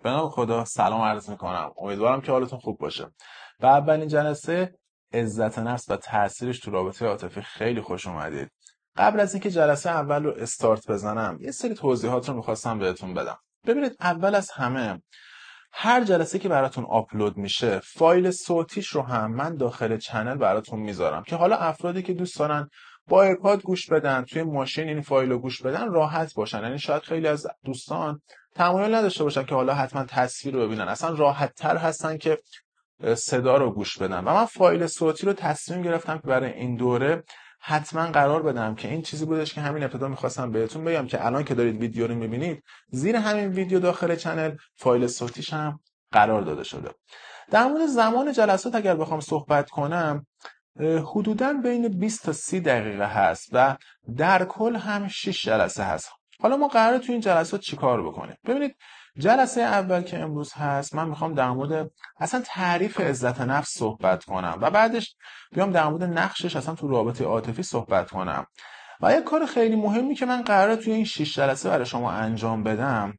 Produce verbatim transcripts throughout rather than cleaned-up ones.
به نام خدا سلام عرض میکنم. امیدوارم که حالتون خوب باشه. و اولین جلسه عزت نفس و تاثیرش تو رابطه عاطفی خیلی خوش اومدید. قبل از اینکه جلسه اول رو استارت بزنم یه سری توضیحات رو میخواستم بهتون بدم. ببینید، اول از همه هر جلسه که براتون آپلود میشه فایل صوتیش رو هم من داخل چنل براتون میذارم که حالا افرادی که دوست دارن با ایرپاد گوش بدن، توی ماشین این فایل رو گوش بدن راحت باشن. یعنی شاید خیلی از دوستان تمایل نداشته باشن که حالا حتما تصویر رو ببینن، اصلا راحت تر هستن که صدا رو گوش بدن. و من فایل صوتی رو تصمیم گرفتم که برای این دوره حتما قرار بدم که این چیزی بودش که همین ابتدا میخواستم بهتون بگم که الان که دارید ویدیو رو میبینید زیر همین ویدیو داخل چنل فایل صوتیش هم قرار داده شده. در مورد زمان جلسات اگر بخوام صحبت کنم، حدوداً بین بیست تا سی دقیقه هست و در کل هم شش جلسه هست. حالا ما قراره تو این جلسات چیکار بکنیم؟ ببینید، جلسه اول که امروز هست من میخوام در مورد اصلا تعریف عزت نفس صحبت کنم و بعدش بیام در مورد نقشش اصلا تو رابطه عاطفی صحبت کنم. و یک کار خیلی مهمی که من قراره توی این شش جلسه برای شما انجام بدم،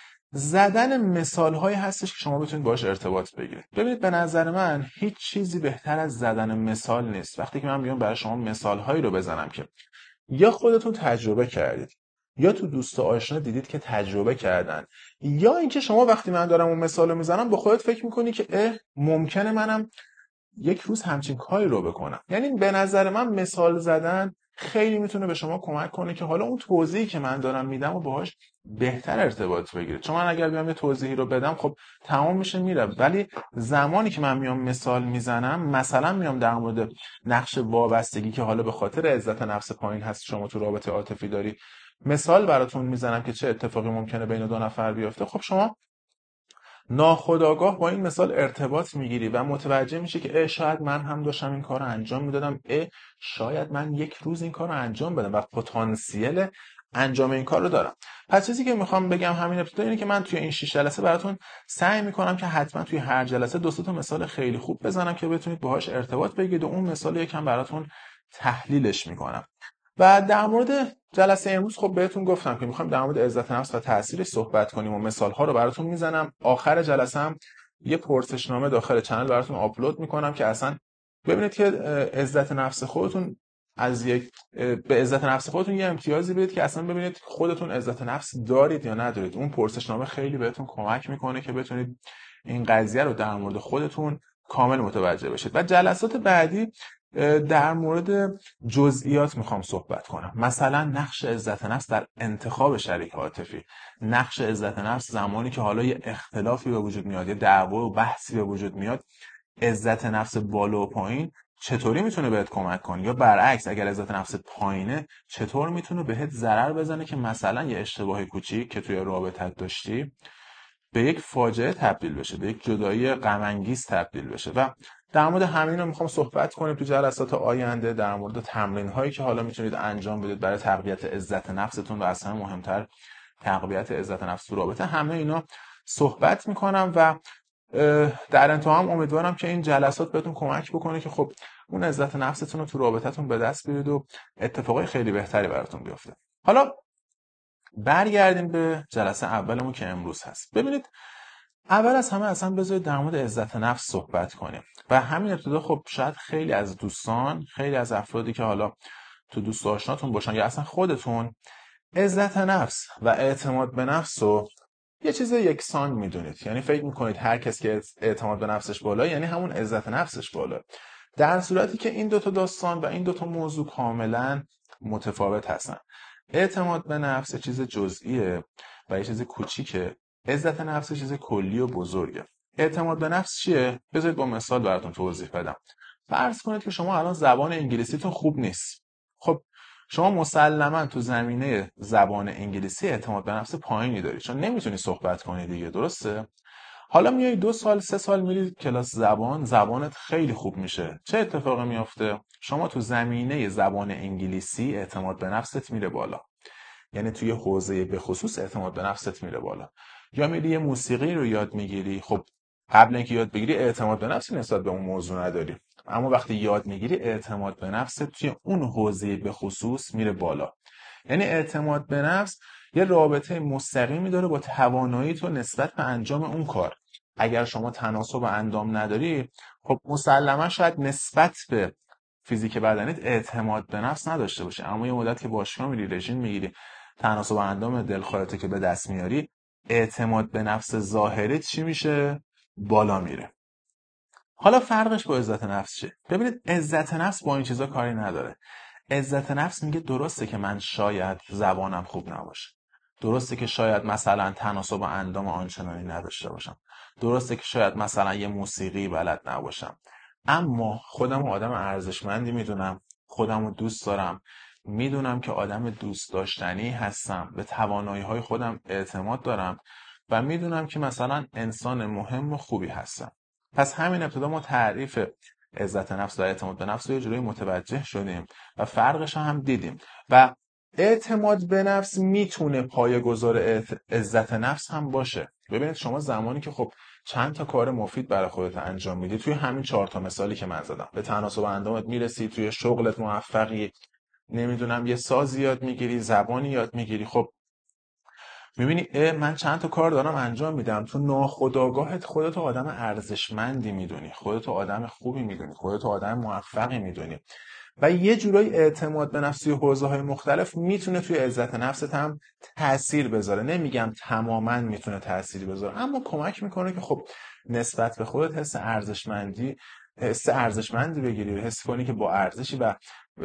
زدن مثال هایی هستش که شما بتونید باش ارتباط بگیرید. ببینید، به نظر من هیچ چیزی بهتر از زدن مثال نیست. وقتی که من بیام برای شما مثال هایی رو بزنم که یا خودتون تجربه کردید یا تو دوست و آشنا دیدید که تجربه کردن، یا اینکه شما وقتی من دارم اون مثال رو میزنم با خودت فکر میکنی که اه ممکنه منم یک روز همچین کاری رو بکنم. یعنی به نظر من مثال زدن خیلی میتونه به شما کمک کنه که حالا اون توضیحی که من دارم میدم و باهاش بهتر ارتباط بگیرید. چون من اگر بیام یه توضیحی رو بدم خب تمام میشه میره، ولی زمانی که من میام مثال میزنم، مثلا میام در مورد نقش وابستگی که حالا به خاطر عزت نفس پایین هست شما تو رابطه عاطفی داری، مثال براتون میزنم که چه اتفاقی ممکنه بین دو نفر بیفته، خب شما ناخودآگاه با این مثال ارتباط میگیری و متوجه میشی که اه شاید من هم داشتم این کار رو انجام میدادم، اه شاید من یک روز این کار رو انجام بدم و پتانسیل انجام این کار رو دارم. پس چیزی که میخوام بگم همین ابتدا اینه که من توی این شش جلسه براتون سعی میکنم که حتما توی هر جلسه دو تا مثال خیلی خوب بزنم که بتونید باهاش ارتباط بگیرید و اون مثال یکم براتون تحلیلش میکنم. و در مورد جلسه امروز خب بهتون گفتم که میخوایم در مورد عزت نفس و تاثیرش صحبت کنیم و مثال‌ها رو براتون میزنم. آخر جلسه هم یه پرسشنامه داخل چنل براتون آپلود میکنم که اصلا ببینید که عزت نفس خودتون از یک به عزت نفس خودتون یه امتیازی بدید که اصلا ببینید خودتون عزت نفس دارید یا ندارید. اون پرسشنامه خیلی بهتون کمک میکنه که بتونید این قضیه رو در مورد خودتون کامل متوجه بشید. و جلسات بعدی در مورد جزئیات میخوام صحبت کنم، مثلا نقش عزت نفس در انتخاب شریک عاطفی، نقش عزت نفس زمانی که حالا یه اختلافی به وجود میاد، یه دعوا و بحثی به وجود میاد، عزت نفس بالا و پایین چطوری میتونه بهت کمک کنه، یا برعکس اگر عزت نفس پایینه چطور میتونه بهت ضرر بزنه که مثلا یه اشتباه کوچیک که توی رابطت داشتی به یک فاجعه تبدیل بشه، به یک جدایی غم انگیز تبدیل بشه. و در مورد همین رو میخوام صحبت کنیم تو جلسات آینده، در مورد تمرین هایی که حالا میتونید انجام بدید برای تقویت عزت نفستون و اصلا مهمتر تقویت عزت نفس تو رابطه. همه اینا صحبت میکنم و در انتها هم امیدوارم که این جلسات بهتون کمک بکنه که خب اون عزت نفستون رو تو رابطتون به دست بیارید و اتفاقای خیلی بهتری براتون بیفته. حالا برگردیم به جلسه اولمون که امروز هست. ببینید، اول از همه اصلا بذارید در مورد عزت نفس صحبت کنیم. و همین ابتدا خب شاید خیلی از دوستان، خیلی از افرادی که حالا تو دوست آشناتون باشن یا اصلا خودتون، عزت نفس و اعتماد به نفس رو یه چیز یکسان میدونید. یعنی فکر میکنید هر کس که اعتماد به نفسش بالا یعنی همون عزت نفسش بالا، در صورتی که این دوتا داستان و این دوتا موضوع کاملا متفاوت هستن. اعتماد به نفس چیز جزئیه و یه چیز کوچیکه، عزت نفس چیز کلی و بزرگه. اعتماد به نفس چیه؟ بذارید با مثال براتون توضیح بدم. فرض کنید که شما الان زبان انگلیسیتون خوب نیست. خب شما مسلماً تو زمینه زبان انگلیسی اعتماد به نفس پایینی دارید، چون نمیتونی صحبت کنی دیگه، درسته؟ حالا میای دو سال سه سال میری کلاس زبان، زبانت خیلی خوب میشه. چه اتفاقی میافته؟ شما تو زمینه زبان انگلیسی اعتماد به نفست میره بالا، یعنی توی حوزه به خصوص اعتماد به نفست میره بالا. یا میری یه موسیقی رو یاد میگیری، خب قبل اینکه یاد بگیری اعتماد به نفسی نسبت به اون موضوع نداری، اما وقتی یاد میگیری اعتماد به نفست توی اون حوزه به خصوص میره بالا. یعنی اعتماد به نفس یه رابطه مستقیمی داره با توانایی تو نسبت به انجام اون کار. اگر شما تناسب اندام نداری، خب مسلما شاید نسبت به فیزیک بدنیت اعتماد به نفس نداشته باشی، اما یه مدت که باشگاه میری، رژیم میگیری، تناسب اندام دلخواهته که به دست میاری، اعتماد به نفس ظاهریت چی میشه؟ بالا میره. حالا فرقش با عزت نفس چیه؟ ببینید عزت نفس با این چیزا کاری نداره. عزت نفس میگه درسته که من شاید زبانم خوب نباشه، درسته که شاید مثلا تناسب اندام آنچنانی نداشته باشم، درسته که شاید مثلا یه موسیقی بلد نباشم، اما خودم آدم ارزشمندی میدونم، خودم رو دوست دارم، میدونم که آدم دوست داشتنی هستم، به توانایی های خودم اعتماد دارم و میدونم که مثلا انسان مهم و خوبی هستم. پس همین ابتدا ما تعریف عزت نفس و اعتماد به نفس رو یه جوری متوجه شدیم و فرقش هم دیدیم. و اعتماد به نفس میتونه پایه‌گذار عزت نفس هم باشه. ببینید شما زمانی که خب چند تا کار مفید برای خودت انجام میدی، توی همین چهار تا مثالی که من زدم، به تناسب اندامت میرسی، توی شغلت موفقی، نمیدونم یه سازی یاد میگیری، زبانی یاد میگیری، خب میبینی اه من چند تا کار دارم انجام میدم، تو ناخودآگاهت خودتو آدم ارزشمندی میدونی، خودتو آدم خوبی میدونی، خودتو آدم موفقی میدونی و یه جورایی اعتماد به نفس توی حوزه‌های مختلف میتونه توی عزت نفست هم تأثیر بذاره. نمیگم تماما میتونه تأثیر بذاره، اما کمک میکنه که خب نسبت به خودت حس ارزشمندی حس ارزشمندی بگیری، حس کنی که با ارزشی و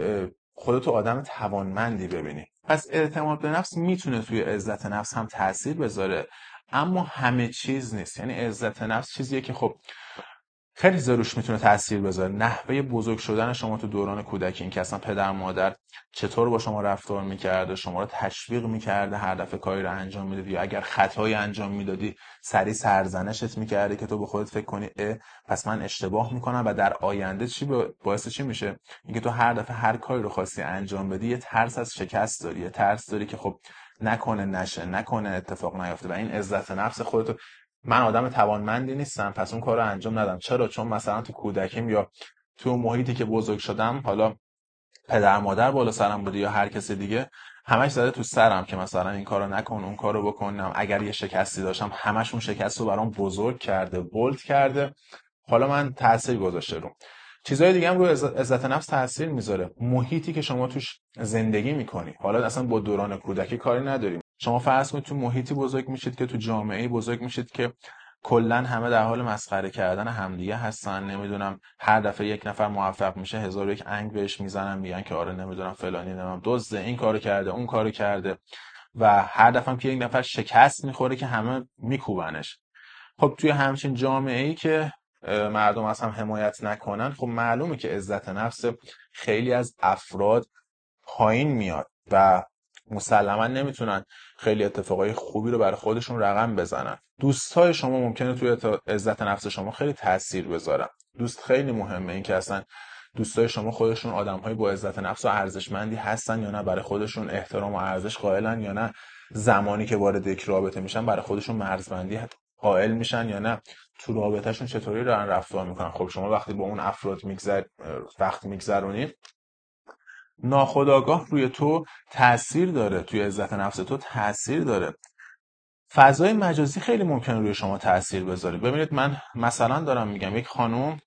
خودتو آدم توانمندی ببینی. پس اعتماد به نفس میتونه توی عزت نفس هم تأثیر بذاره، اما همه چیز نیست. یعنی عزت نفس چیزیه که خب خیلی زروش میتونه تأثیر بذاره. نحوه بزرگ شدن شما تو دوران کودکی، این که اصلا پدر مادر چطور با شما رفتار میکرده، شما رو تشویق میکرده هر دفعه کاری رو انجام میدادی، یا اگر خطایی انجام میدادی سریع سرزنشت میکرده که تو به خودت فکر کنی اه پس من اشتباه میکنم و در آینده چی باعث چی میشه؟ اینکه تو هر دفعه هر کاری رو خواستی انجام بدی یه ترس از شکست داری، یه ترس داری که خب نکنه نشه، نکنه اتفاق نیفته. و این عزت نفس خودتو، من آدم توانمندی نیستم پس اون کار رو انجام ندم. چرا؟ چون مثلا تو کودکیم یا تو محیطی که بزرگ شدم، حالا پدر مادر بالا سرم بوده یا هر کسی دیگه، همش زده تو سرم که مثلا این کارو نکن، اون کارو بکنم. اگر یه شکستی داشتم همش اون شکست رو برام بزرگ کرده، بولد کرده، حالا من تاثیر گذاشته رو چیزای دیگه هم رو عزت نفس تاثیر میذاره. محیطی که شما توش زندگی میکنی، حالا اصلا با دوران کودکی کاری نداریم. شما فرض کنید تو محیطی بزرگ میشید که تو جامعه‌ای بزرگ میشید که کلا همه در حال مسخره کردن همدیگه هستن. نمیدونم هر دفعه یک نفر موفق میشه هزار و یک انگ بهش میزنن، میگن که آره نمیدونم فلانی نمیدونم دزده، این کارو کرده، اون کارو کرده. و هر دفعه هم که یک نفر شکست میخوره که همه میکوبنش. خب توی همچین جامعه‌ای که مردم از هم حمایت نکنن، خب معلومه که عزت نفس خیلی از افراد پایین میاد و مسلما نمیتونن خیلی اتفاقای خوبی رو برای خودشون رقم بزنن. دوستای شما ممکنه توی عزت نفس شما خیلی تاثیر بذارن. دوست خیلی مهمه، این که اصلا دوستای شما خودشون آدم‌های با عزت نفس و ارزشمندی هستن یا نه، برای خودشون احترام و ارزش قائلن یا نه، زمانی که وارد یک رابطه میشن برای خودشون مرزبندی قائل میشن یا نه، تو رابطهشون چطوری دارن رفتار میکنن. خب شما وقتی با اون افراد میگذر وقت میگذرونید، ناخودآگاه روی تو تأثیر داره، توی عزت نفس تو تأثیر داره. فضای مجازی خیلی ممکنه روی شما تأثیر بذاره. ببینید من مثلا دارم میگم یک خانم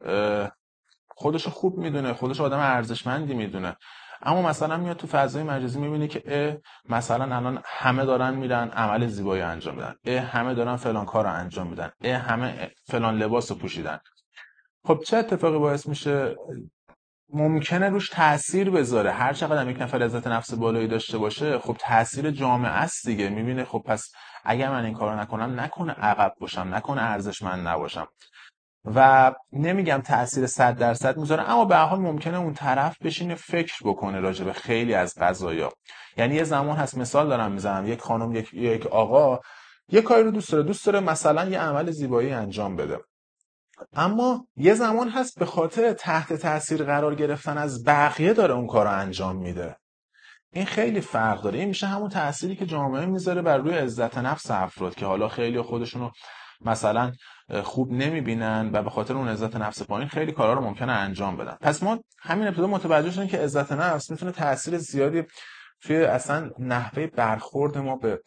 خودشو خوب میدونه، خودش آدم ارزشمندی میدونه، اما مثلا میاد تو فضای مجازی میبینه که مثلا الان همه دارن میرن عمل زیبایی انجام میدن، اه همه دارن فلان کار رو انجام میدن، اه همه فلان لباس رو پوشیدن. خب چه اتفاقی باعث میشه؟ ممکنه روش تأثیر بذاره. هر چقدر یک نفر عزت نفس بالایی داشته باشه، خب تأثیر جامعه است دیگه. میبینه خب پس اگر من این کارو نکنم، نکنه عقب باشم، نکنه ارزشمند نباشم. و نمیگم تأثیر صد درصد میذاره، اما به هر حال ممکنه اون طرف بشینه فکر بکنه راجع به خیلی از قضایا. یعنی یه زمان هست، مثال دارم میزنم، یک خانم یک یک آقا یک کاری رو دوست داره، دوست داره مثلا یه عمل زیبایی انجام بده، اما یه زمان هست به خاطر تحت تاثیر قرار گرفتن از بقیه داره اون کار رو انجام میده. این خیلی فرق داره. این میشه همون تأثیری که جامعه میذاره بر روی عزت نفس افراد که حالا خیلی خودشونو مثلا خوب نمیبینن و به خاطر اون عزت نفس پایین خیلی کارا رو ممکنه انجام بدن. پس ما همین ابتدا متوجه شدیم که عزت نفس میتونه تأثیر زیادی توی اصلا نحوه برخورد ما به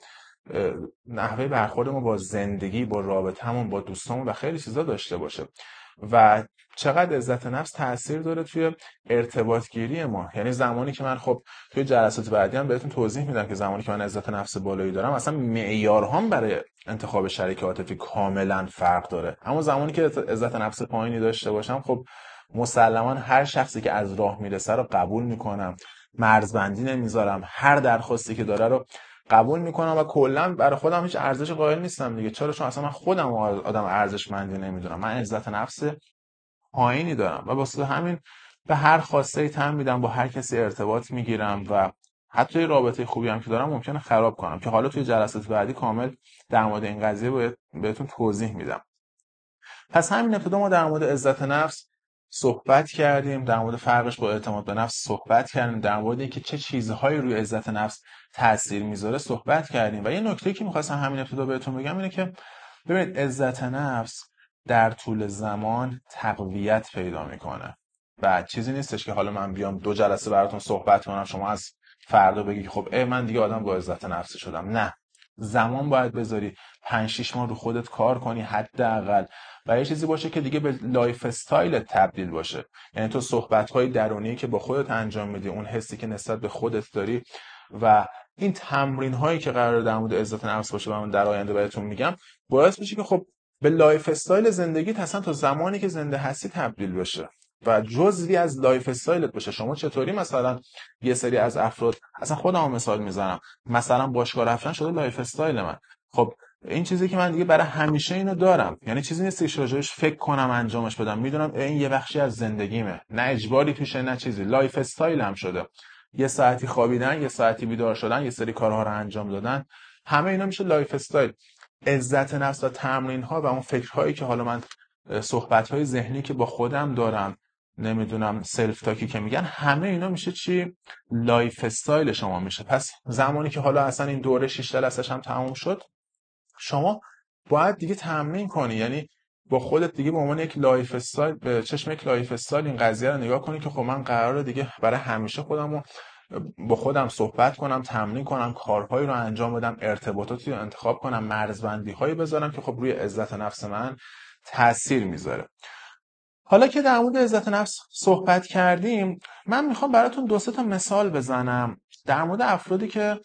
نحوه برخورد ما با زندگی، با رابطمون، با دوستامون و خیلی چیزا داشته باشه. و چقدر عزت نفس تاثیر داره توی ارتباط گیری ما. یعنی زمانی که من خب توی جلسات بعدی هم بهتون توضیح میدم که زمانی که من عزت نفس بالایی دارم اصلا معیارهام برای انتخاب شریک عاطفی کاملا فرق داره. اما زمانی که عزت نفس پایینی داشته باشم خب مسلما هر شخصی که از راه میرسه رو قبول میکنم، مرزبندی نمیذارم، هر درخواستی که داره رو قبول میکنم و کلا برای خودم هیچ ارزش قائل نیستم دیگه. چرا؟ چون اصلا من خودم آدم ارزشمندی نمیدونم، من عزت نفس پایینی دارم و واسه همین به هر خواسته تن میدم، با هر کسی ارتباط میگیرم و حتی رابطه خوبی هم که دارم ممکنه خراب کنم، که حالا توی جلسات بعدی کامل در مورد این قضیه بهتون توضیح میدم. پس همین ابتدا ما در مورد عزت نفس صحبت کردیم، در مورد فرقش با اعتماد به نفس صحبت کردیم، در مورد اینکه چه چیزهایی روی عزت نفس تاثیر میذاره صحبت کردیم. و یه نکته که می‌خواستم همین ابتدا بهتون بگم اینه که ببینید عزت نفس در طول زمان تقویت پیدا میکنه و چیزی نیستش که حالا من بیام دو جلسه براتون صحبت کنم شما از فردا بگی خب ای من دیگه آدم با عزت نفس شدم. نه، زمان باید بذاری، پنج شش ماه رو خودت کار کنی حداقل و یه چیزی باشه که دیگه به لایف استایلت تبدیل باشه. یعنی تو صحبت‌های درونی که با خودت انجام میدی، اون حسی که نسبت به خودت داری و این تمرین‌هایی که قراره در مورد عزت نفس باشه و من در آینده بهتون میگم، باعث میشه که خب به لایف استایل زندگیت اصلا تا زمانی که زنده هستی تبدیل بشه و جزوی از لایف استایلت بشه. شما چطوری مثلا یه سری از افراد، اصلا خودم مثال میزنم، مثلا باشگاه رفتن شده لایف استایل من. خب این چیزی که من دیگه برای همیشه اینو دارم، یعنی چیزی نیست که راجعش فکر کنم انجامش بدم، میدونم این یه بخشی از زندگیمه، نه اجباری توشه نه چیزی، لایف استایلم شده. یه ساعتی خوابیدن، یه ساعتی بیدار شدن، یه سری کارها رو انجام دادن، همه اینا میشه لایف استایل. عزت نفس و تمرین ها و اون فکرهایی که حالا من صحبت های ذهنی که با خودم دارم، نمیدونم سلف تاکی که میگن، همه اینا میشه چی؟ لایف استایل شما میشه. پس زمانی که حالا اصلا این دوره شش جلسش هم تموم شد، شما باید دیگه تمرین کنی، یعنی با خودت دیگه به عنوان یک لایف استایل، به چشم یک لایف استایل این قضیه رو نگاه کنی که خب من قراره دیگه برای همیشه خودمو با خودم صحبت کنم، تمرین کنم، کارهایی رو انجام بدم، ارتباطاتی رو انتخاب کنم، مرزبندی هایی بذارم که خب روی عزت نفس من تاثیر میذاره. حالا که در مورد عزت نفس صحبت کردیم، من میخوام براتون دو سه تا مثال بزنم در مورد افرادی که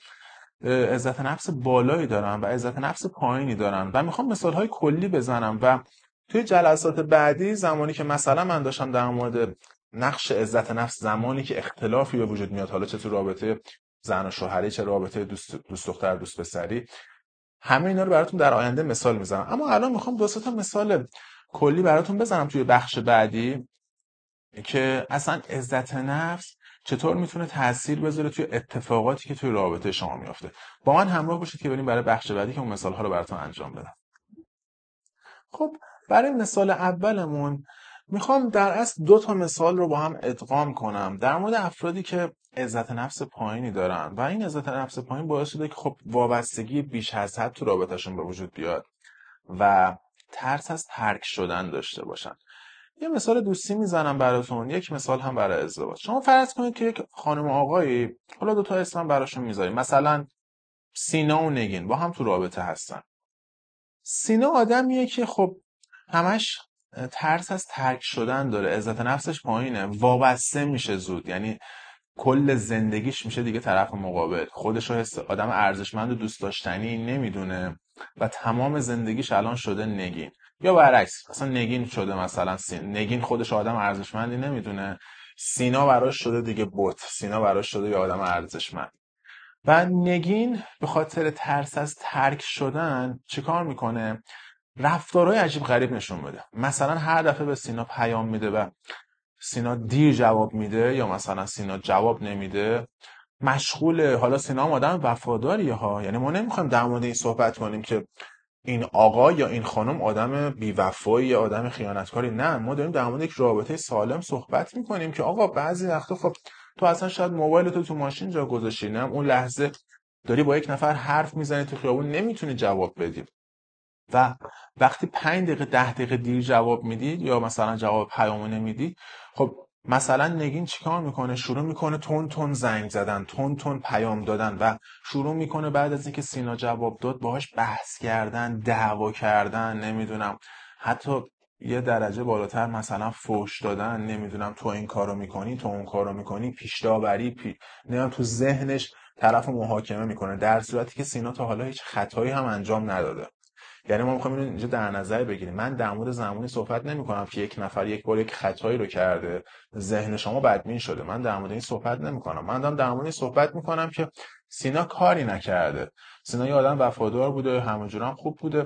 عزت نفس بالایی دارن و عزت نفس پایینی دارن و میخوام مثالهای کلی بزنم و توی جلسات بعدی زمانی که مثلا من داشتم در مورد نقش عزت نفس زمانی که اختلافی به وجود میاد، حالا چه تو رابطه زن و شوهری، چه رابطه دوست دوست دختر دوست پسری، همه اینا رو براتون در آینده مثال میزنم. اما الان میخوام دو سه تا مثال کلی براتون بزنم توی بخش بعدی که اصلا عزت نفس چطور میتونه تاثیر بذاره توی اتفاقاتی که توی رابطه شما میفته. با من همراه باشید که بریم برای بخش بعدی که اون مثال ها رو براتون انجام بدم. خب برای مثال اولمون میخوام در اصل دو تا مثال رو با هم ادغام کنم در مورد افرادی که عزت نفس پایینی دارن و این عزت نفس پایین باعث شده که خب وابستگی بیش از حد تو رابطهشون به وجود بیاد و ترس از ترک شدن داشته باشن. یه مثال دوستی میزنم براتون، یک مثال هم برای ازدواج. شما فرض کنید که یک خانم و آقایی، حالا دو تا اسم براشون میذاریم، مثلا سینا و نگین با هم تو رابطه هستن. سینا آدمیه که خب همش ترس از ترک شدن داره، عزت نفسش پایینه، وابسته میشه زود، یعنی کل زندگیش میشه دیگه طرف مقابل، خودش رو حس آدم ارزشمند و دوست داشتنی نمیدونه و تمام زندگیش الان شده نگین. یا برعکس، مثلا نگین شده مثلا سین نگین خودش آدم ارزشمندی نمیدونه، سینا براش شده دیگه بت، سینا براش شده یه آدم ارزشمند. و نگین به خاطر ترس از ترک شدن چیکار میکنه؟ رفتارهای عجیب غریب نشون بده. مثلا هر دفعه به سینا پیام میده و سینا دیر جواب میده یا مثلا سینا جواب نمیده، مشغوله. حالا سینا هم آدم وفاداریه ها، یعنی ما نمیخوایم در مورد این صحبت کنیم که این آقا یا این خانم آدم بی‌وفایی یا آدم خیانتکاری، نه، ما داریم در مورد یک رابطه سالم صحبت میکنیم که آقا بعضی وقتا خب تو اصلا شاید موبایل تو تو ماشین جا گذاشتی، نه اون لحظه داری با یک نفر حرف میزنی تو خیابون نمیتونی جواب بدی و وقتی پنج دقیقه ده دقیقه دیر جواب میدی یا مثلا جواب پیامو نمیدی، خب مثلا نگین چیکار میکنه؟ شروع میکنه تون تون زنگ زدن، تون تون پیام دادن و شروع میکنه بعد از اینکه سینا جواب داد باهاش بحث کردن، دعوا کردن، نمیدونم حتی یه درجه بالاتر مثلا فحش دادن، نمیدونم تو این کارو میکنی، تو اون کارو میکنی، پیش داوری پی... نمیدونم تو ذهنش طرف محاکمه میکنه، در صورتی که سینا تا حالا هیچ خطایی هم انجام نداده. یعنی ما میخوایم اینو اینجا در نظر بگیریم. من در مورد زمانی صحبت نمی کنم که یک نفر یک بار یک خطایی رو کرده، ذهن شما بدبین شده. من در مورد این صحبت نمی کنم. من دارم در مورد این صحبت می کنم که سینا کاری نکرده. سینا یه آدم وفادار بوده، همه جورم خوب بوده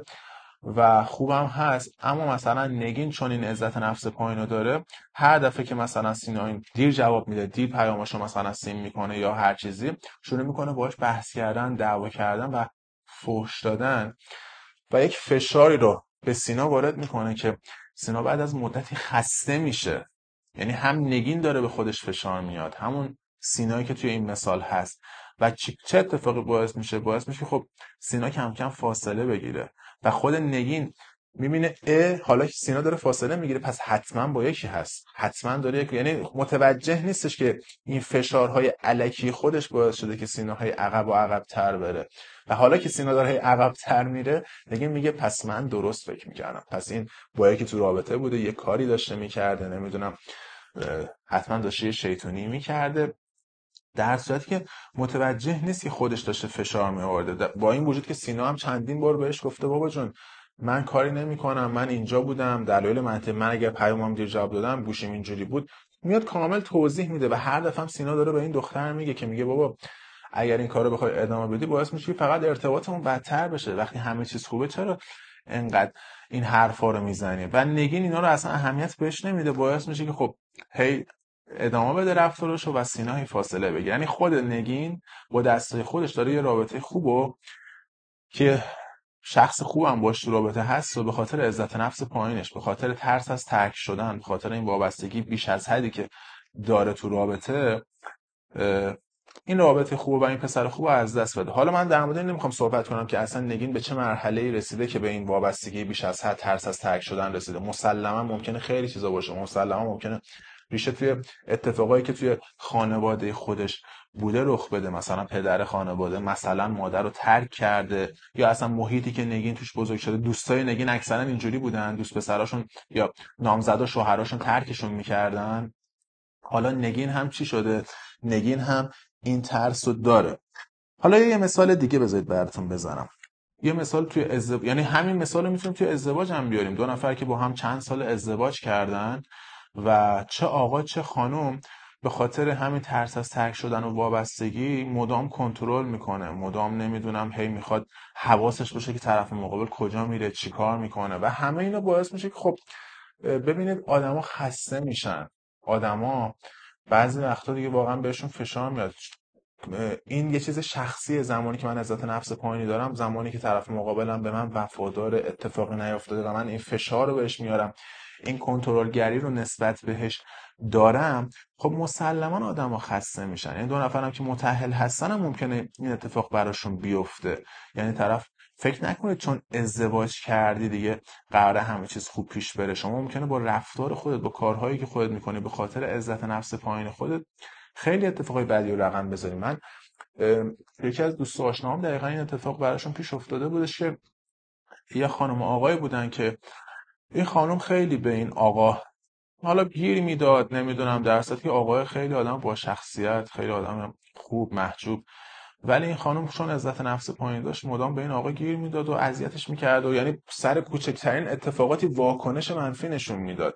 و خوبم هست. اما مثلا نگین چون این عزت نفس پایینو داره، هر دفعه که مثلا سینا این دیر جواب میده، دیر پیاماشو مثلا سین میکنه یا هر چیزی، شروع میکنه باهاش بحث کردن، دعوا کردن و فحش دادن و یک فشاری رو به سینا وارد میکنه که سینا بعد از مدتی خسته میشه. یعنی هم نگین داره به خودش فشار میاد، همون سینایی که توی این مثال هست. و چه اتفاقی باعث میشه؟ باعث میشه که خب سینا کم کم فاصله بگیره و خود نگین میبینه اه حالا سینا داره فاصله میگیره، پس حتما با یکی هست، حتما داره یک، یعنی متوجه نیستش که این فشارهای الکی خودش باعث شده که سینا های عقب و عقب تر بره. و حالا که سینا داره عقب تر میره، نگین میگه پس من درست فکر میکردم، پس این با یکی تو رابطه بوده، یه کاری داشته میکرده، نمیدونم حتما داشته یه شیطونی میکرده، در صورتی که متوجه نیست که خودش داشته فشار می آورده. با این وجود که سینا هم چندین بار بهش گفته بابا جون من کاری نمی کنم، من اینجا بودم، دلایل منطقی، من اگر پیامم دیر جواب دادم گوشیم اینجوری بود، میاد کامل توضیح میده و هر دفعه هم سینا داره به این دختر میگه که میگه بابا اگر این کارو بخوای ادامه بدی باعث میشه که فقط ارتباطمون بدتر بشه، وقتی همه چیز خوبه چرا انقدر این حرفا رو میزنی؟ و نگین اینا رو اصلا اهمیت بهش نمیده، باعث میشه که خب هی ادامه بده رفتارشو و سینا هی فاصله بگیره. یعنی خود نگین با دستای خودش داره یه رابطه خوبو که شخص خوبم باش تو رابطه هست و به خاطر عزت نفس پایینش، به خاطر ترس از ترک شدن، به خاطر این وابستگی بیش از حدی که داره تو رابطه، این رابطه خوب و این پسر خوب از دست بده. حالا من در مورد این نمیخوام صحبت کنم که اصلا نگین به چه مرحله‌ای رسیده که به این وابستگی بیش از حد، ترس از ترک شدن رسیده. مسلما ممکنه خیلی چیزا باشه، مسلما ممکنه ریشه توی اتفاقایی که توی خانواده خودش بوده رخ بده، مثلا پدر خانواده مثلا مادر رو ترک کرده، یا اصلا محیطی که نگین توش بزرگ شده، دوستای نگین اکثرا اینجوری بودن، دوست پسراشون یا نامزدا شوهراشون ترکشون میکردن. حالا نگین هم چی شده؟ نگین هم این ترس رو داره. حالا یه مثال دیگه بذارید براتون بزنم. یه مثال توی ازدواج، یعنی همین مثال رو میتونیم توی ازدواج هم بیاریم. دو نفر که با هم چند سال ازدواج کردن و چه آقا چه خانم به خاطر همین ترس از ترک شدن و وابستگی مدام کنترل میکنه، مدام نمیدونم هی میخواد حواسش باشه که طرف مقابل کجا میره، چی کار میکنه و همه اینا باعث میشه که خب ببینید آدما خسته میشن. آدما بعضی وقتا دیگه واقعا بهشون فشار میاد. این یه چیز شخصیه، زمانی که من عزت نفس پایینی دارم، زمانی که طرف مقابلم به من وفادار، اتفاقی نیافتاده و من این فشار رو بهش میارم، این کنترلگری رو نسبت بهش دارم، خب مسلما آدم‌ها خسته میشن. یعنی دو نفرم که متأهل هستن هم ممکنه این اتفاق براشون بیفته. یعنی طرف فکر نکنید چون ازدواج کردی دیگه قراره همه چیز خوب پیش بره. شما ممکنه با رفتار خودت، با کارهایی که خودت میکنی، به خاطر عزت نفس پایین خودت خیلی اتفاقای بدی رو رقم بذاری. من یکی از دوست آشناام دقیقاً این اتفاق براشون پیش افتاده بودش که یه خانم و آقای بودن که این خانم خیلی به این آقا حالا گیر میداد، نمیدونم، در صورتی که آقای خیلی آدم با شخصیت، خیلی آدم خوب محجوب، ولی این خانم چون عزت نفس پایین داشت مدام به این آقا گیر میداد و اذیتش میکرد و یعنی سر کوچکترین اتفاقاتی واکنش منفی نشون میداد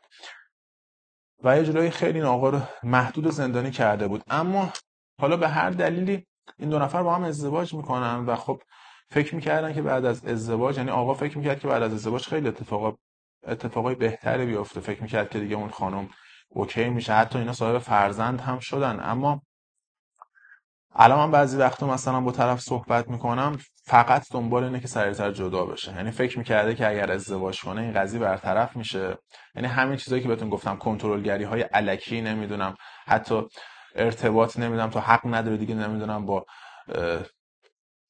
و یه جورایی خیلی این آقا رو محدود و زندانی کرده بود. اما حالا به هر دلیلی این دو نفر با هم ازدواج میکنن و خب فکر میکردن که بعد از ازدواج، یعنی آقا فکر میکرد که بعد از ازدواج خیلی اتفاقا اتفاقای بهتری بیفته، فکر میکرد که دیگه اون خانم اوکی میشه، حتی اینا صاحب فرزند هم شدن. اما الان من بعضی وقتا مثلا با طرف صحبت میکنم فقط دنبال اینه که سریعتر جدا بشه. یعنی فکر میکرده که اگر ازدواج کنه این قضیه برطرف میشه. یعنی همین چیزایی که بهتون گفتم، کنترلگری های الکی، نمیدونم حتی ارتباط، نمیدونم تو حق نداره دیگه، نمیدونم با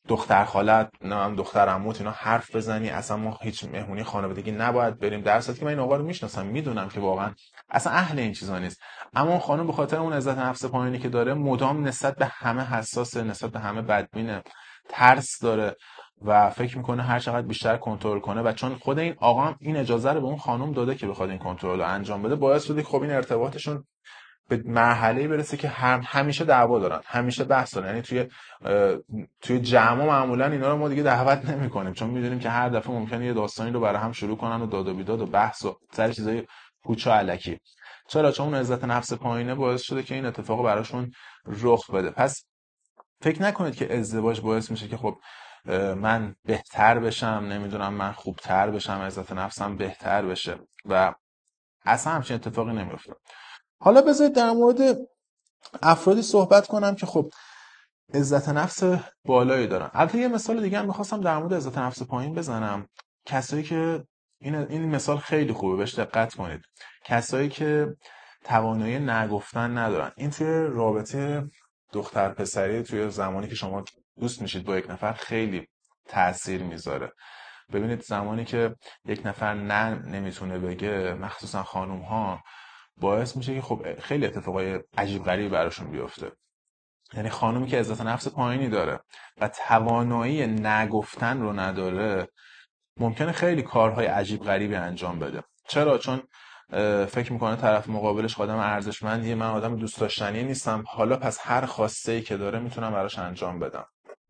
دختر خالت، نه دختر عموت اینا حرف بزنی اصلا ما هیچ مهمونی خانوادگی نباید بریم، در صورتی که من این آقا رو میشناسم، میدونم که واقعا اصلا اهل این چیزا نیست. اما اون خانم به خاطر اون عزت نفس پایینی که داره مدام نسبت به همه حساسه، نسبت به همه بدبینه، ترس داره و فکر میکنه هر چقدر بیشتر کنترل کنه و چون خود این آقا هم این اجازه رو به اون خانم داده که بخواد این کنترل رو انجام بده، باعث شده که خب این ارتباطشون به مرحله‌ای برسه که هم همیشه دعوا دارن، همیشه بحث دارن. یعنی توی توی جمع معمولا اینا رو ما دیگه دعوت نمی‌کنیم، چون می‌دونیم که هر دفعه ممکنه یه داستانی رو برای هم شروع کنن و داد و بیداد و بحث و سر چیزای پوچ و الکی. چرا؟ چون اون عزت نفس پایینه باعث شده که این اتفاق براشون رخ بده. پس فکر نکنید که ازدواج باعث میشه که خب من بهتر بشم، نمیدونم من خوبتر بشم، عزت نفسم بهتر بشه و اصلا همچین اتفاقی نمیفته. حالا بذارید در مورد افرادی صحبت کنم که خب عزت نفس بالایی دارن. البته یه مثال دیگه هم می‌خواستم در مورد عزت نفس پایین بزنم. کسایی که این این مثال خیلی خوبه، بهش دقت کنید. کسایی که توانایی نگفتن ندارن. این توی رابطه دختر پسری، توی زمانی که شما دوست میشید با یک نفر خیلی تأثیر میذاره. ببینید زمانی که یک نفر نه نمیتونه بگه، مخصوصا خانوم ها، باعث میشه که خب خیلی اتفاقای عجیب غریبی براشون بیفته. یعنی خانومی که عزت نفس پایینی داره و توانایی نگفتن رو نداره، ممکنه خیلی کارهای عجیب غریبی انجام بده. چرا؟ چون فکر میکنه طرف مقابلش آدم ارزشمندیه، من آدم دوست داشتنی نیستم، حالا پس هر خواسته‌ای که داره میتونم براش انجام بدم.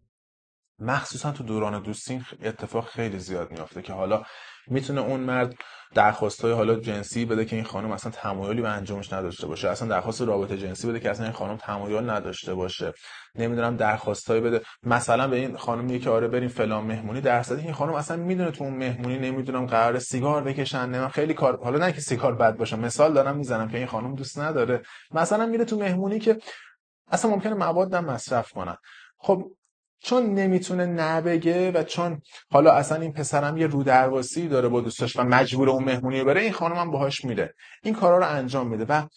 مخصوصا تو دوران دوستی اتفاق خیلی زیاد میافته که حالا میتونه اون مرد درخواستای حالا جنسی بده که این خانم اصلا تمایلی به انجامش نداشته باشه، اصلا درخواست رابطه جنسی بده که اصلا این خانم تمایل نداشته باشه، نمیدونم درخواستای بده مثلا به این خانم میگه که آره بریم فلان مهمونی، در صورتی که این خانم اصلا میدونه تو اون مهمونی نمیدونم قرار سیگار بکشن، نمیدونم خیلی کار، حالا نه که سیگار بد باشه، مثال دارم میزنم که این خانم دوست نداره مثلا میره تو مهمونی که اصلا ممکنه مواد هم مصرف کنن. خب چون نمیتونه نبگه و چون حالا اصلا این پسرم یه رو درواسی داره با دوستاش و مجبور اون مهمونی بره، این خانم هم باهاش میره این کارا رو انجام میده و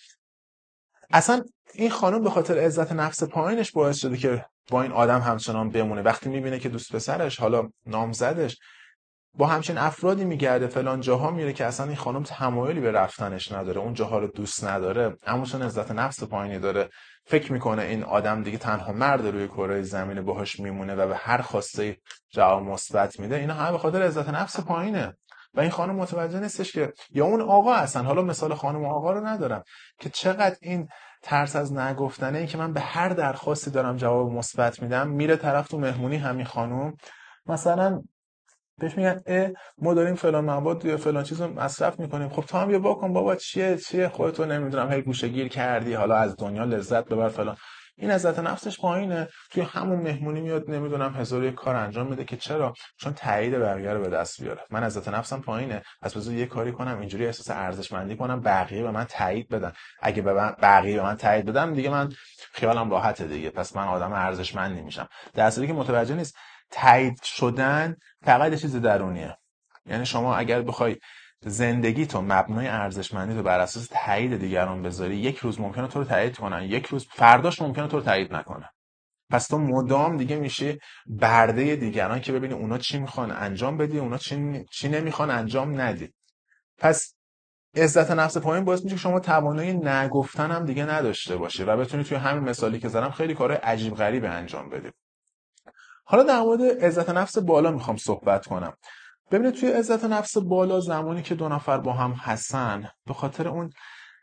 اصلا این خانم به خاطر عزت نفس پایینش باعث شده که با این آدم همچنان بمونه. وقتی میبینه که دوست پسرش حالا نامزدش با همچین افرادی میگرده، فلان جاها میره که اصلا این خانم تمایلی به رفتنش نداره، اون جاها رو دوست نداره، اما چون عزت نفس پایینی داره فکر میکنه این آدم دیگه تنها مرد روی کره زمین باهاش میمونه و به هر خواسته جواب مثبت میده. اینا همه به خاطر عزت نفس پایینه و این خانم متوجه نیستش که، یا اون آقا اصلا، حالا مثال خانم و آقا رو ندارم، که چقدر این ترس از نگفتنه، این که من به هر درخواستی دارم جواب مثبت میدم، میره طرف تو مهمونی همین خانم مثلا بهش میگن اه ما داریم فلان مواد یا فلان چیزو مصرف میکنیم، خب تو هم یه واکن بابا چیه چیه خودتو نمیدونم هی گوشه‌گیر کردی، حالا از دنیا لذت ببر فلان. این عزت نفسش پایینه، توی همون مهمونی میاد نمیدونم هزار یک کار انجام میده که چرا؟ چون تایید بقیه رو به دست بیاره. من عزت نفسم پایینه، پس بذار یه کاری کنم اینجوری احساس ارزشمندی کنم بقیه به من تایید بدن، اگه به من بقیه به من تایید بدن دیگه من خیالم راحته دیگه، پس من آدم ارزشمندی میشم. در اصلی که متوجه نیست تایید شدن فقط چیز درونیه. یعنی شما اگر بخوای زندگی تو مبنای ارزشمندی تو بر اساس تایید دیگران بذاری، یک روز ممکنه تو رو تایید کنن، یک روز فرداش ممکنه تو رو تایید نکنن، پس تو مدام دیگه میشه برده دیگران که ببینی اونا چی میخوان انجام بدی، اونا چی چی نمیخوان انجام ندی. پس عزت نفس پایین باعث میشه که شما توانایی نگفتن هم دیگه نداشته باشی و بتونی توی همین مثالی که زدم خیلی کار عجیب غریب انجام بدی. حالا در مورد عزت نفس بالا میخوام صحبت کنم. ببینید توی عزت نفس بالا زمانی که دو نفر با هم هستن، به خاطر اون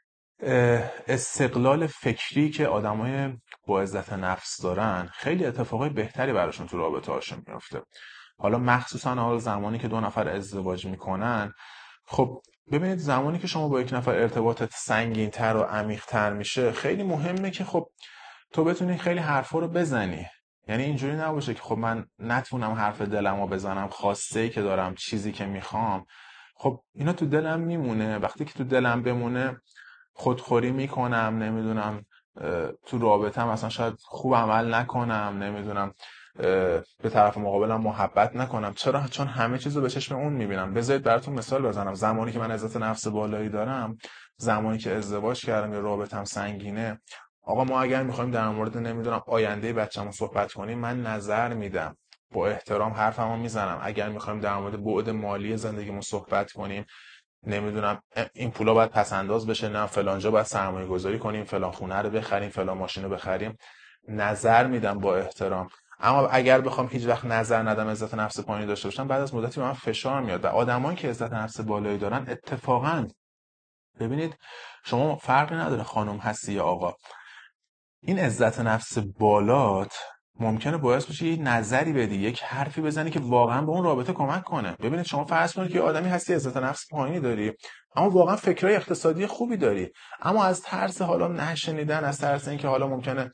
استقلال فکری که آدمای با عزت نفس دارن، خیلی اتفاقای بهتری براشون تو رابطه هاشون میفته. حالا مخصوصا حالا زمانی که دو نفر ازدواج میکنن، خب ببینید زمانی که شما با یک نفر ارتباطت سنگین‌تر و عمیق‌تر میشه، خیلی مهمه که خب تو بتونی خیلی حرفا رو بزنی. یعنی اینجوری نباشه که خب من نتونم حرف دلمو بزنم، خواسته‌ای که دارم، چیزی که میخوام، خب اینا تو دلم میمونه. وقتی که تو دلم بمونه خودخوری میکنم، نمیدونم تو رابطه هم اصلا شاید خوب عمل نکنم، نمیدونم به طرف مقابلم محبت نکنم. چرا؟ چون همه چیزو به چشم اون میبینم. بذارید براتون مثال بزنم. زمانی که من عزت نفس بالایی دارم، زمانی که ازدواج کردم یا رابطم سنگینه، آقا ما اگر میخوایم در مورد نمیدونم آینده بچه‌مون صحبت کنیم، من نظر میدم. با احترام حرفمو میزنم. اگر میخوایم در مورد بعد مالی زندگیمون صحبت کنیم، نمیدونم این پولا باید پس انداز بشه، نه فلانجا باید سرمایه گذاری کنیم، فلان خونه رو بخریم، فلان ماشین رو بخریم، نظر میدم با احترام. اما اگر بخوام هیچ وقت نظر ندم، عزت نفس پایینی داشته باشم، بعد از مدتی به من فشار میاد. و آدمایی که عزت نفس بالایی دارن اتفاقا، ببینید شما فرقی نداره خانم هستی یا آقا، این عزت نفس بالات ممکنه باعث بشه یه نظری بدی، یک حرفی بزنی که واقعا به اون رابطه کمک کنه. ببینید شما فرض کنید که یه آدمی هستی عزت نفس پایینی داری، اما واقعا فکرای اقتصادی خوبی داری، اما از ترس حالا نشنیدن، از ترس اینکه حالا ممکنه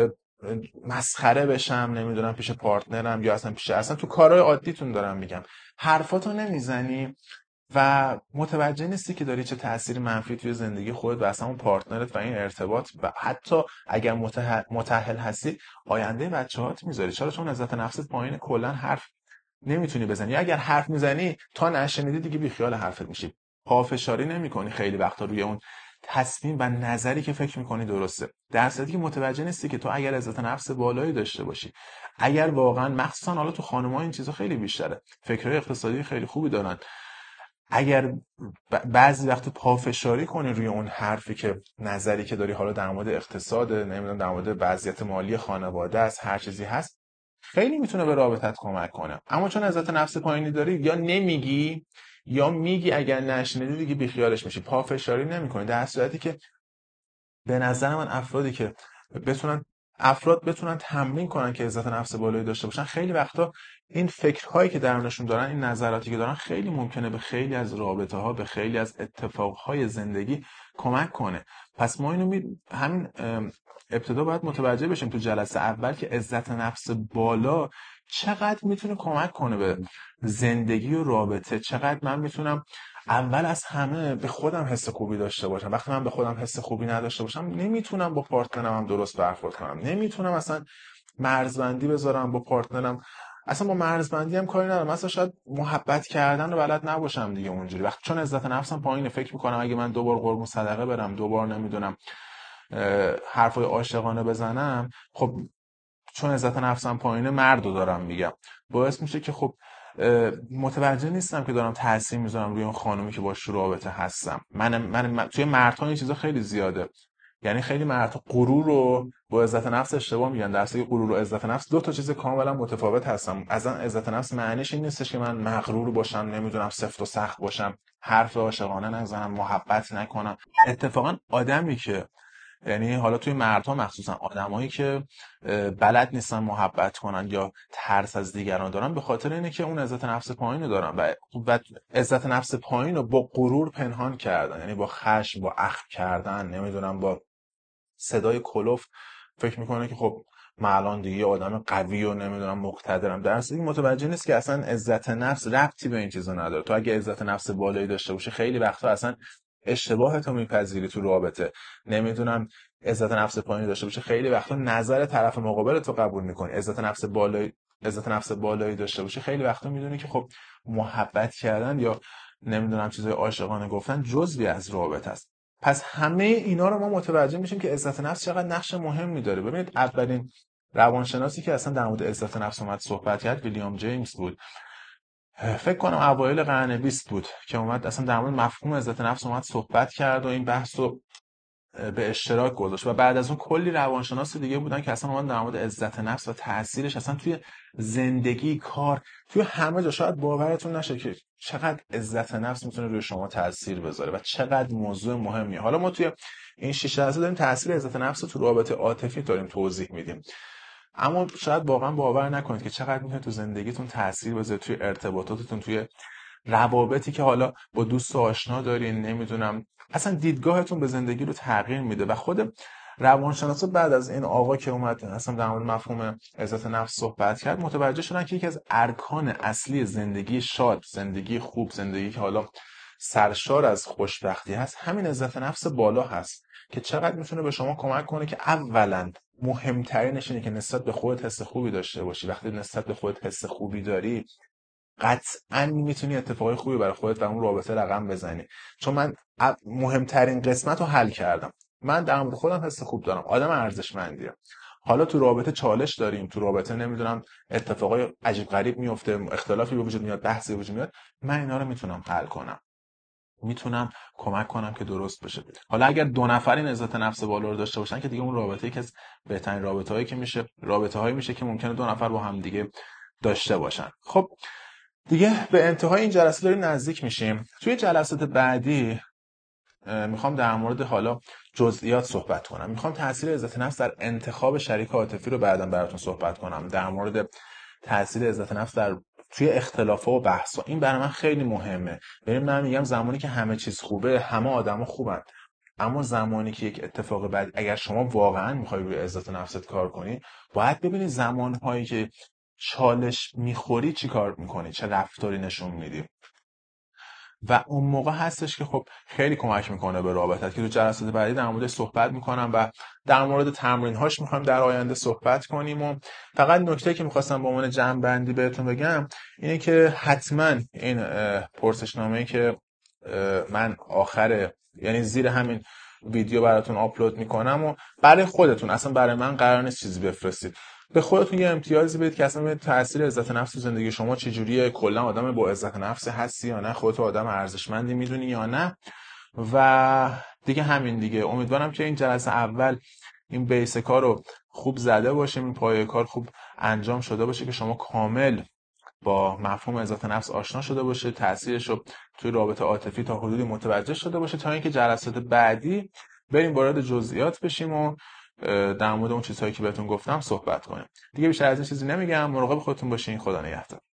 مسخره بشم، نمیدونم پیش پارتنرم یا اصلا پیش اصلا تو کارهای عادیتون دارم میگم، حرفاتو نمیزنی و متوجه نیستی که داری چه تأثیر منفی توی زندگی خودت و اصلا اون پارتنرت و این ارتباط و حتی اگر متأهل هستی آینده بچه‌هات میذاری. چرا؟ چون عزت نفست پایین، کلا حرف نمیتونی بزنی، یا اگر حرف میزنی تا نشنیدی دیگه بیخیال حرفت میشی، پافشاری نمیکنی خیلی وقتا روی اون تصمیم و نظری که فکر میکنی درسته، در صورتی که متوجه نیستی که تو اگر عزت نفس بالایی داشته باشی، اگر واقعا مخصوصا حالا تو خانم‌ها این چیزا خیلی بیشتره، فکرای اقتصادی خیلی خوبی دارن، اگر بعضی وقت پافشاری کنی روی اون حرفی که نظری که داری حالا در مورد اقتصاد، نمیدونم در مورد وضعیت مالی خانواده است، هر چیزی هست، خیلی میتونه به رابطت کمک کنه. اما چون عزت نفس پایینی داری، یا نمیگی یا میگی اگر نشنیدی دیگه بیخیالش میشی، پافشاری نمیکنی. در صورتی که به نظر من افرادی که بتونن افراد بتونن تمرین کنن که عزت نفس بالایی داشته باشن، خیلی وقتا این فکرهایی که درونشون دارن، این نظراتی که دارن، خیلی ممکنه به خیلی از رابطه ها، به خیلی از اتفاقهای زندگی کمک کنه. پس ما اینو می... همین ابتدا باید متوجه بشیم تو جلسه اول که عزت نفس بالا چقدر میتونه کمک کنه به زندگی و رابطه. چقدر من میتونم اول از همه به خودم حس خوبی داشته باشم. وقتی من به خودم حس خوبی نداشته باشم، نمیتونم با پارتنرم هم درست برخورد کنم، نمیتونم اصلا مرزبندی بذارم با پارتنرم، اصلا با مرزبندی هم کاری ندارم، مثلا شاید محبت کردن رو بلد نباشم دیگه اونجوری. وقتی چون عزت نفسم پایینه، فکر میکنم اگه من دوبار قربون صدقه برم، دوبار نمیدونم حرفای عاشقانه بزنم، خب چون عزت نفسم پایینه مردو دارم میگم، باعث میشه که خب متوجه نیستم که دارم تاثیر میذارم روی اون خانومی که باش رابطه هستم. من, من, من توی مردها این چیزا خیلی زیاده، یعنی خیلی مردها غرور رو با عزت نفس اشتباه میگن، در اصل غرور و عزت نفس دو تا چیز کاملا متفاوت هستن. اصلا عزت نفس معنیش این نیستش که من مغرور باشم، نمیدونم سفت و سخت باشم، حرف عاشقانه نزنم، محبت نکنم. اتفاقا آدمی که، یعنی حالا توی مردها مخصوصا آدمایی که بلد نیستن محبت کنن یا ترس از دیگران دارن، به خاطر اینه که اون عزت نفس پایین رو دارن و و عزت نفس پایین رو با غرور پنهان کردن، یعنی با خشم، با اخم کردن، نمیدونم با صدای کلوف فکر میکنه که خب من الان دیگه آدم قوی و نمیدونم مقتدرم، در اصل متوجه نیست که اصلا عزت نفس ربطی به این چیزا نداره. تو اگه عزت نفس بالایی داشته باشی، خیلی وقتا اصلا اشتباهتو میپذیری تو رابطه، نمیدونم عزت نفس پایینی داشته باشه، خیلی وقتا نظر طرف مقابل تو قبول میکنی. عزت نفس بالایی عزت نفس بالایی داشته باشه، خیلی وقتا میدونی که خب محبت کردن یا نمیدونم چیزای عاشقانه گفتن جزوی از رابطه است. پس همه اینا رو ما متوجه میشیم که عزت نفس چقدر نقش مهمی داره. ببینید اولین روانشناسی که اصلا در مورد عزت نفس اومد صحبت کرد ویلیام جیمز بود، فکر کنم اوایل قرن بیست بود که اومد اصلا در مورد مفهوم عزت نفس اومد صحبت کرد و این بحث رو به اشتراک گذاشت. و بعد از اون کلی روانشناس دیگه بودن که اصلا اومدن در مورد عزت نفس و تاثیرش اصلا توی زندگی، کار، توی همه جا. شاید باورتون نشه که چقدر عزت نفس میتونه روی شما تاثیر بذاره و چقدر موضوع مهمیه. حالا ما توی این شش جلسه داریم تاثیر عزت نفس رو تو رابطه عاطفی داریم توضیح میدیم، اما شاید واقعا باور نکنید که چقدر میتونه تو زندگیتون تاثیر بذاره، توی ارتباطاتتون، توی روابطی که حالا با دوست و آشنا دارین، نمیدونم اصلا دیدگاهتون به زندگی رو تغییر میده. و خود روانشناسا بعد از این آقا که اومد اصلا در مورد مفهوم عزت نفس صحبت کرد، متوجه شدن که یکی از ارکان اصلی زندگی شاد، زندگی خوب، زندگی که حالا سرشار از خوشبختی هست، همین عزت نفس بالا هست که چقدر میتونه به شما کمک کنه که اولا مهمترینش اینه که نسبت به خودت حس خوبی داشته باشی. وقتی نسبت به خودت حس خوبی داری، قطعاً میتونی اتفاقای خوبی برای خودت و اون رابطه رقم بزنی. چون من مهمترین قسمت رو حل کردم، من در مورد خودم حس خوب دارم، آدم ارزشمندیم. حالا تو رابطه چالش داریم، تو رابطه نمیدونم اتفاقای عجیب غریب میفته، اختلافی به وجود میاد، بحثی به وجود میاد، من اینا رو میتونم حل کنم، میتونم کمک کنم که درست بشه. حالا اگر دو نفرین عزت نفس بالا رو داشته باشن که دیگه اون رابطه یکی از بهترین رابطه‌هایی که میشه، رابطه‌هایی میشه که ممکنه دو نفر با هم دیگه داشته باشن. خب دیگه به انتهای این جلسه داریم نزدیک میشیم. توی جلسات بعدی میخوام در مورد حالا جزئیات صحبت کنم. میخوام تاثیر عزت نفس در انتخاب شریک عاطفی رو بعداً براتون صحبت کنم. در مورد تاثیر عزت نفس در توی اختلاف‌ها و بحث‌ها، این برای من خیلی مهمه. ببین من میگم زمانی که همه چیز خوبه، همه آدما خوبن. اما زمانی که یک اتفاق بعد، اگر شما واقعا میخوای روی عزت نفست کار کنی، باید ببینی زمانهایی که چالش میخوری چی کار میکنی، چه رفتاری نشون میدی. و اون موقع هستش که خب خیلی کمک میکنه به رابطت، که تو جلسات بعدی در موردش صحبت میکنم و در مورد تمرین‌هاش میخوایم در آینده صحبت کنیم. و فقط نکته که میخواستم به عنوان جمع‌بندی بهتون بگم اینه که حتما این پرسشنامه‌ای که من آخر، یعنی زیر همین ویدیو براتون آپلود میکنم و برای خودتون، اصلا برای من قرار نیست چیزی بفرستید، به خودتون یه امتیازی بدید که اصلا تاثیر عزت نفس تو زندگی شما چجوریه، کلا آدم با عزت نفس هستی یا نه، خودت آدم ارزشمندی میدونی یا نه. و دیگه همین دیگه، امیدوارم که این جلسه اول این بیسیکا رو خوب زده باشیم، این پایه کار خوب انجام شده باشه که شما کامل با مفهوم عزت نفس آشنا شده باشه، تاثیرش رو توی رابطه عاطفی تا حدودی متوجه شده باشه، تا اینکه جلسات بعدی بریم وارد جزئیات بشیم و در مورد اون چیزهایی که بهتون گفتم صحبت کنیم. دیگه بیشتر از این چیزی نمیگم. مراقب خودتون باشین. خدا نگهدار.